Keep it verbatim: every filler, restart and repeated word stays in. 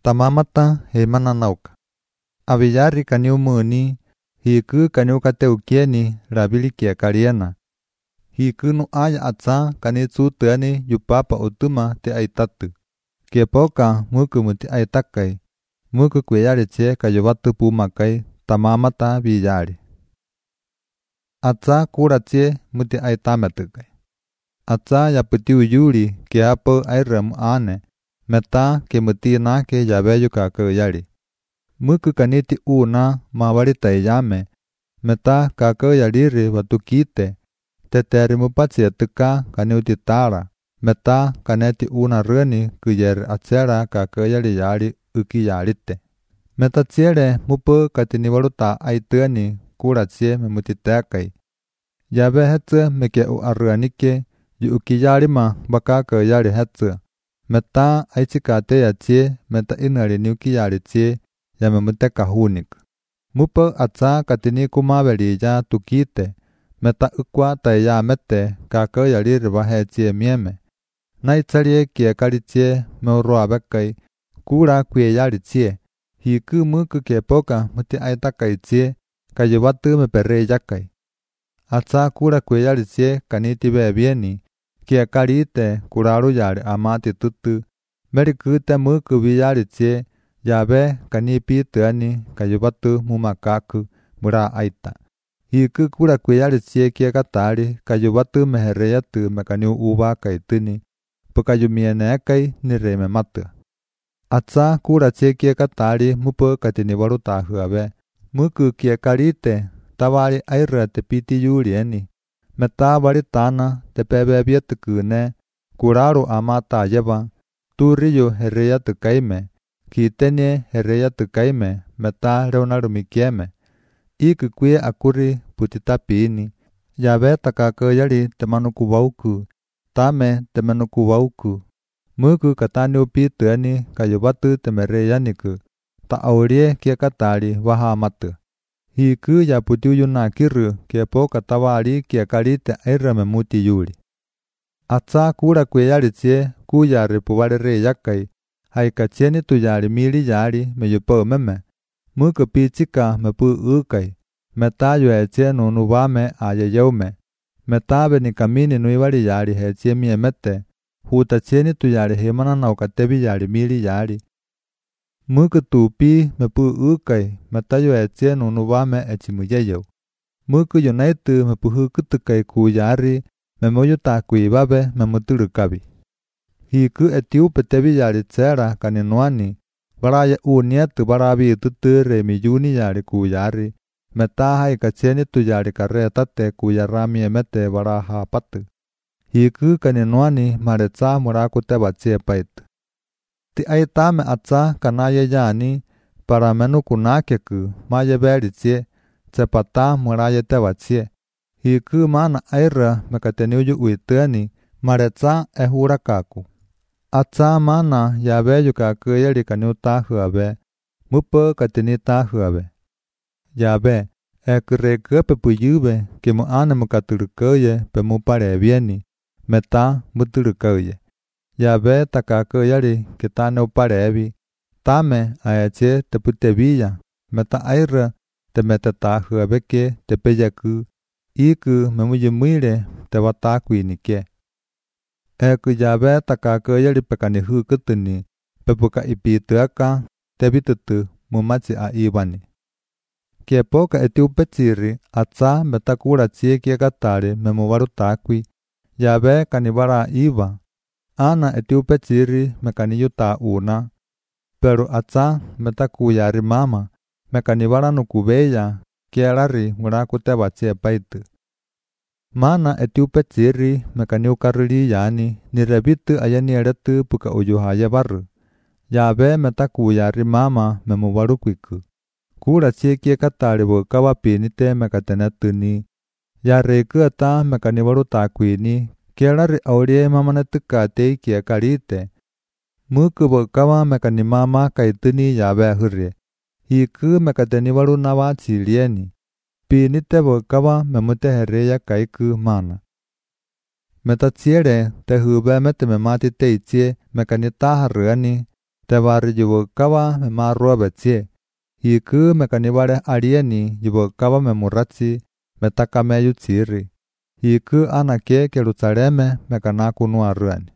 tamamata he mananauka. Aviyari kaniu muni, hiku kaniu kateukieni rabili kia kariana. Hiku nu aya atsa kani tsutuani yupapa utuma te aitatu. Kepoka muku muti aitakai, muku kweyari tse kayobatu pumakai tamamata viyari. Atsa kura tse muti aitametukai. Atsa yaputi uyuri ke apo airamu ane, meta ke muti na ke yabeyu kakayari. Muku kaniti una mawarita yame, meta kakayariri watukite, teteri mupatsi tuka kaniutitara, meta kaneti una reni kuyeri atsera kakayari yari ukiyarite. Meta tsiere mupu katiniwaruta aituani kura tse memutitekai. Yabe hetze meke u arranike yu ukiyarima bakakayari hetze. Meta aichikate ya tse meta inari ni ukiyari tse ya memuteka hunik. Mupu atsa katini kumabeli ya tukite, meta ukwa taya mete kakayari ribahe tse mieme. Na itsalie kie kari tse meurua bekai kura kweyari tse. Hiku muku kepoka muti aitakai tse kayubatu mepere yakai. Atsa kura kweyari tse kaniti bebieni, kie karite kuraru yari amati tutu, merikute muku biyari tse yabe kanipi tuani kayubatu mumakaku mura aita. Hiku kura kweyari tse kie katari kayubatu mehereyatu mekaniu uba kaituni, pukayumiene ekai nireme matu. Atsa kura tse kie katari mupu katini waruta huabe, muku kie karite tawari aira te piti yurieni, meta waritana te pebe bietukune, kuraru amata yeba, turiyo hereya tukaime, kitenie hereya tukaime, meta reunarumikieme. Iku kwe akuri putitapini, yabe takakayari temanukubauku, tame temanukubauku. Muku katani upituani kayubatu temereyaniku, ta aurie kie katari wahamatu. Hiku ya putiuyu nakiru kepo katawari kie karite airame muti yuri. Atsa kura kweyari tse kuyari puwarere yakai, haikatsieni tuyari mili yari meyupo meme. Muku pichika mepu ukai, meta yue tse nunubame ayeyeume. Meta benikamini nuiwari yari he tse miemete, huta tsieni tuyari hemana naukatebi yari mili yari. Muku tupi mepu ukai, meta yue tse nunubame echimuyeyeu. Muku yunaitu mepu hukutukai kuyari, memoyuta kuibabe memuturukabi. Hiku etiupe tebi yari tsera kaninuani, baraya unietu barabi tuture miyuni yari kuyari, meta haikatsieni tuyari karetate kuyarami emete baraha patu. Hiku kaninuani maretsa murakute batsie paitu. Ti aitame atsa kanaye yani, para menu kunakeku maye beri tsie, tsepata muraye te batsie. Hiku mana aira mekateniuyu uituani, maretsa ehura kaku. Atsa mana yabe yukakuyeri kaniuta huabe, mupo katinita huabe. Yabe, ekureke pepuyube, kimu ane mukaturukoye pemupare bieni, meta muturukoye. Yabe takakuyeri kitane uparebi, tame aeche teputebiya, meta aira temeteta huabeke tepeyaku, iku memuyumire tebatakuinike. Eku yabe takakuyeri pekanihu kutuni, pepuka ipituaka, tebitutu mumachi a ibani. Kepoka etiupechiri atsa metakura tsie kie katari memuwarutakui, yabe kanibara iba. Ana etiupechiri mekaniyuta una, pero atsa metakuyari mama, mekanibara nukubeya, kierari murakute batsie paitu. Mana etiupechiri mekaniukaruli yani, nirebitu ayanieretu puka uyuhaya baru. Yabe metakuyari mama memuwarukuiku. Kura tsie kie katari bukawa pinite mekatenetuni. Yareku ata mekaniwarutakuini, kierari aurie mamanetuka tei kie karite. Muku bukawa mekanimama kaituni yabe hurie. Hiku mekateniwaru nawa chilieni. Pinite bukawa memute hereya kaiku mana. Metatsiere te hube mete memati teitsie mekanita haruani, Tevari jivokava me marua betie. Hiku mekanibare alieni jivokava me muratsi metaka meyu tsiri. Hiku anake Jerusaleme mekanaku nuaruani.